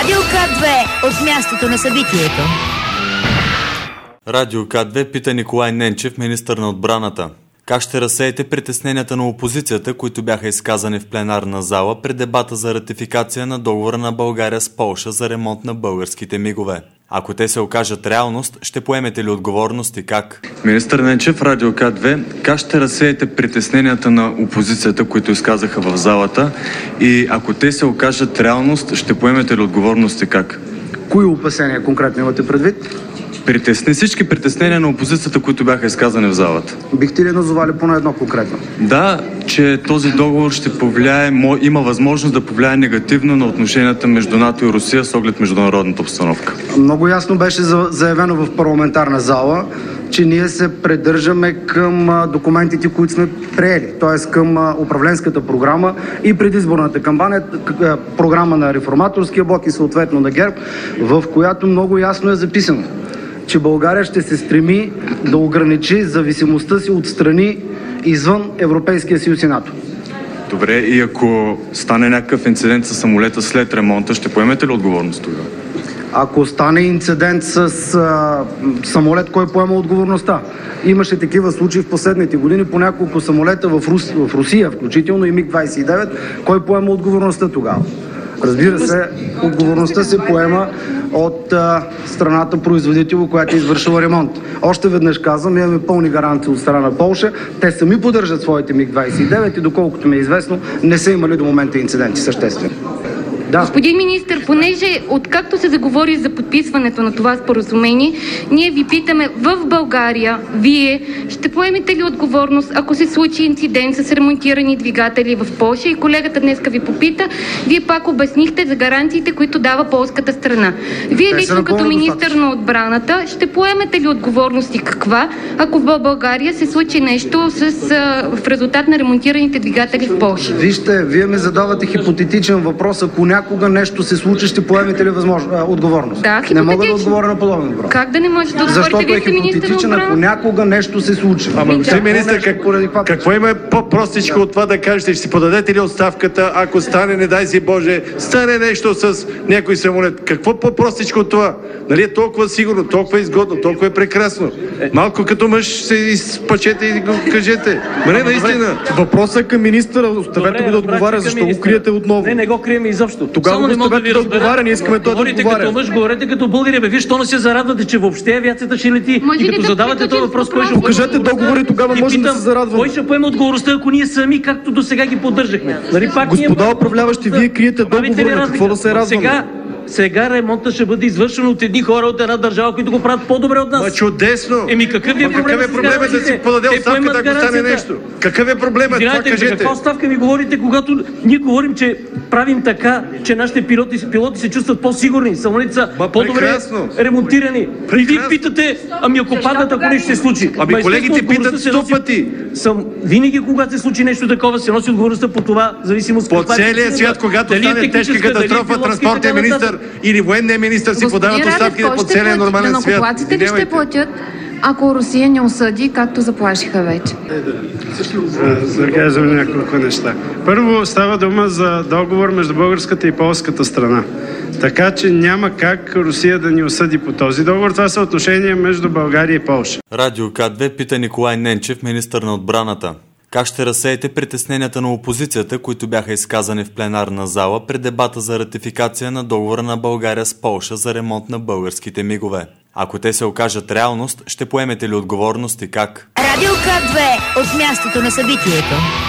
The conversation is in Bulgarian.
Радио К2 от мястото на събитието. Радио К2 пита Николай Ненчев, министър на отбраната. Как ще разсеете притесненията на опозицията, които бяха изказани в пленарна зала при дебата за ратификация на договора на България с Полша за ремонт на българските мигове? Ако те се окажат реалност, ще поемете ли отговорност и как? Министър Ненчев, Радио К2, как ще разсеете притесненията на опозицията, които изказаха в залата? И ако те се окажат реалност, ще поемете ли отговорност и как? Кои опасения конкретно имате предвид? Всички притеснения на опозицията, които бяха изказани в залата. Бихте ли назовали поне едно конкретно? Да, че този договор ще повлияе, има възможност да повлияе негативно на отношенията между НАТО и Русия с оглед международната обстановка. Много ясно беше заявено в парламентарна зала, че ние се придържаме към документите, които сме приели, т.е. към управленската програма и предизборната кампания, програма на Реформаторския блок и съответно на ГЕРБ, в която много ясно е записано, че България ще се стреми да ограничи зависимостта си от страни извън Европейския съюз и НАТО. Добре, и ако стане някакъв инцидент с самолета след ремонта, ще поемете ли отговорност тогава? Ако стане инцидент с самолет, кой поема отговорността? Имаше такива случаи в последните години по няколко самолета в Русия, включително и МиГ-29. Кой поема отговорността тогава? Разбира се, отговорността се поема от страната производител, която е извършила ремонт. Още веднъж казвам, имаме пълни гаранции от страна на Полша. Те сами поддържат своите МиГ-29 и доколкото ми е известно, не са имали до момента инциденти съществени. Да. Господин министър, понеже откакто се заговори за подписването на това споразумение, ние ви питаме, в България вие ще поемете ли отговорност, ако се случи инцидент с ремонтирани двигатели в Полша? И колегата днеска ви попита, вие пак обяснихте за гаранциите, които дава полската страна. Вие лично като министър на отбраната ще поемете ли отговорност и каква, ако в България се случи нещо в резултат на ремонтираните двигатели в Полша? Вижте, вие ме задавате хипотетичен въпрос, ако някога нещо се случи, ще поемете ли отговорност? Да, не мога да отговоря на подобен въпрос. Как да не можете да отговорите? Защото е хипотетичен, ако някога нещо се случи. Ама, господин министър, какво има по-простичко от това да кажете? Ще си подадете ли оставката, ако стане, не дай си Боже, стане нещо с някой самолет? Какво по-простичко от това? Нали е толкова сигурно, толкова изгодно, толкова е прекрасно? Малко като мъж се изпачете и го кажете. Не, наистина. Въпросът е към министъра. Оставете го да отговаря, защо го криете отново? Не го крием изобщо. Тогава го оставете да отговаря, не искаме той да отговаря. Говорите като мъж, говорете като българи. Вие що не се зарадвате, че въобще авиацията ще лети? И като задавате този въпрос, кой ще покажете договори, тогава можем да се зарадваме. Кой ще поеме отговорността, ако ние сами, както до сега ги поддържахме? Господа управляващи, вие криете договори, на какво да се радваме? Сега ремонтът ще бъде извършен от едни хора от една държава, които го правят по-добре от нас. Чудесно! Какъв е проблемът да си подаде оставката, ако стане нещо? Какъв е проблемът? Това кажете. Каква оставка ми говорите, когато ние говорим, че правим така, че нашите пилоти се чувстват по-сигурни, самолетите са по-добре ремонтирани. И вие питате, ако паднат, ако нещо се случи. Колегите питат 100 пъти. Винаги, когато се случи нещо такова, се носи отговорността по това, зависимост по целия свят, когато стане тежка катастрофа, транспортният министър или военният министър си подават оставките по целия нормален свят. Данъкоплатците ли ще платят, ако Русия не осъди, както заплашиха вече? Да кажем няколко неща. Първо става дума за договор между българската и полската страна. Така че няма как Русия да ни осъди по този договор. Това са отношения между България и Полша. Радио К2 пита Николай Ненчев, министър на отбраната. Как ще разсеете притесненията на опозицията, които бяха изказани в пленарна зала при дебата за ратификация на договора на България с Полша за ремонт на българските мигове? Ако те се окажат реалност, ще поемете ли отговорност и как? Радио К2 от мястото на събитието.